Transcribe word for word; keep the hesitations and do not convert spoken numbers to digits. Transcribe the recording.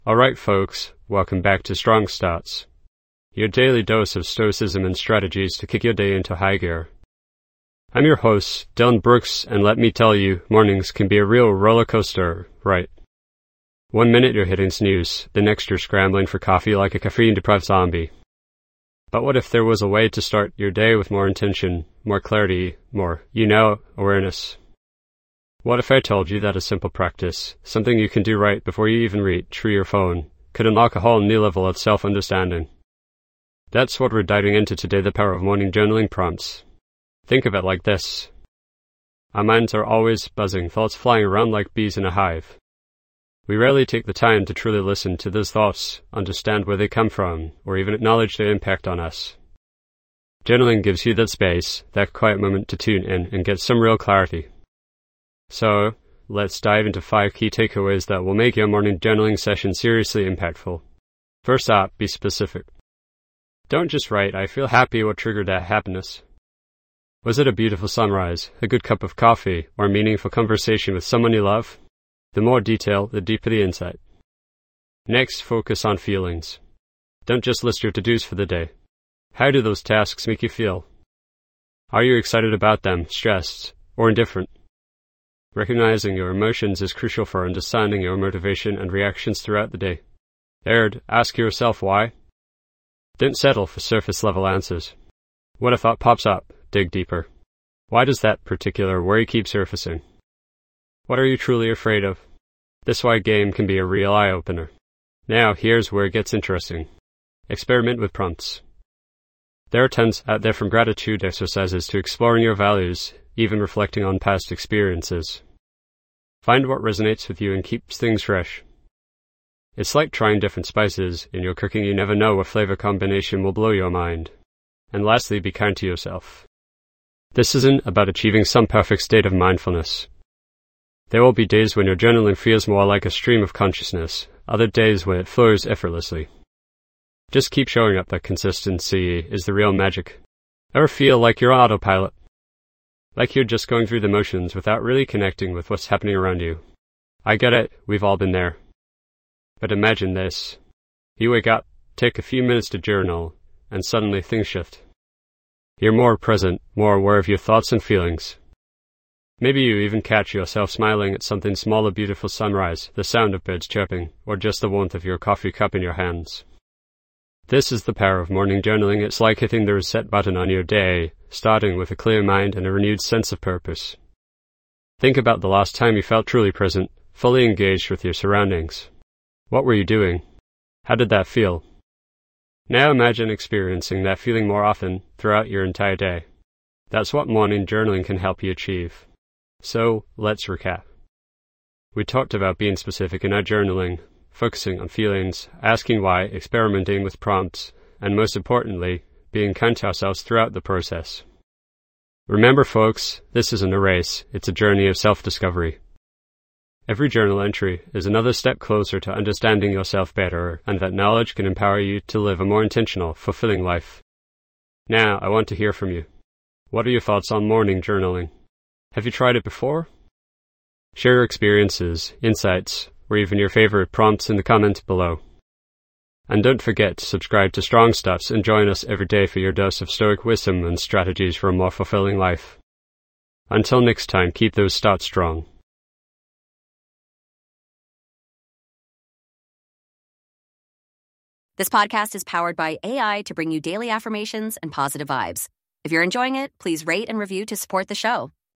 Alright folks, welcome back to Strong Starts, your daily dose of stoicism and strategies to kick your day into high gear. I'm your host, Dylan Brooks, and let me tell you, mornings can be a real roller coaster, right? One minute you're hitting snooze, the next you're scrambling for coffee like a caffeine-deprived zombie. But what if there was a way to start your day with more intention, more clarity, more, you know, awareness? What if I told you that a simple practice, something you can do right before you even reach for your phone, could unlock a whole new level of self-understanding? That's what we're diving into today, the power of morning journaling prompts. Think of it like this. Our minds are always buzzing, thoughts flying around like bees in a hive. We rarely take the time to truly listen to those thoughts, understand where they come from, or even acknowledge their impact on us. Journaling gives you that space, that quiet moment to tune in and get some real clarity. So, let's dive into five key takeaways that will make your morning journaling session seriously impactful. First up, be specific. Don't just write, I feel happy, what triggered that happiness. Was it a beautiful sunrise, a good cup of coffee, or a meaningful conversation with someone you love? The more detail, the deeper the insight. Next, focus on feelings. Don't just list your to-dos for the day. How do those tasks make you feel? Are you excited about them, stressed, or indifferent? Recognizing your emotions is crucial for understanding your motivation and reactions throughout the day. Third, ask yourself why. Don't settle for surface-level answers. When a thought pops up, dig deeper. Why does that particular worry keep surfacing? What are you truly afraid of? This why game can be a real eye-opener. Now, here's where it gets interesting. Experiment with prompts. There are tons out there, from gratitude exercises to exploring your values, even reflecting on past experiences. Find what resonates with you and keeps things fresh. It's like trying different spices in your cooking. You never know what flavor combination will blow your mind. And lastly, be kind to yourself. This isn't about achieving some perfect state of mindfulness. There will be days when your journaling feels more like a stream of consciousness, other days when it flows effortlessly. Just keep showing up. That consistency is the real magic. Ever feel like you're on autopilot? Like you're just going through the motions without really connecting with what's happening around you? I get it, we've all been there. But imagine this. You wake up, take a few minutes to journal, and suddenly things shift. You're more present, more aware of your thoughts and feelings. Maybe you even catch yourself smiling at something small, a beautiful sunrise, the sound of birds chirping, or just the warmth of your coffee cup in your hands. This is the power of morning journaling. It's like hitting the reset button on your day, starting with a clear mind and a renewed sense of purpose. Think about the last time you felt truly present, fully engaged with your surroundings. What were you doing? How did that feel? Now imagine experiencing that feeling more often throughout your entire day. That's what morning journaling can help you achieve. So, let's recap. We talked about being specific in our journaling, focusing on feelings, asking why, experimenting with prompts, and most importantly, being kind to ourselves throughout the process. Remember folks, this isn't a race, it's a journey of self-discovery. Every journal entry is another step closer to understanding yourself better, and that knowledge can empower you to live a more intentional, fulfilling life. Now, I want to hear from you. What are your thoughts on morning journaling? Have you tried it before? Share your experiences, insights, or even your favorite prompts in the comments below. And don't forget to subscribe to Strong Starts and join us every day for your dose of stoic wisdom and strategies for a more fulfilling life. Until next time, keep those starts strong. This podcast is powered by A I to bring you daily affirmations and positive vibes. If you're enjoying it, please rate and review to support the show.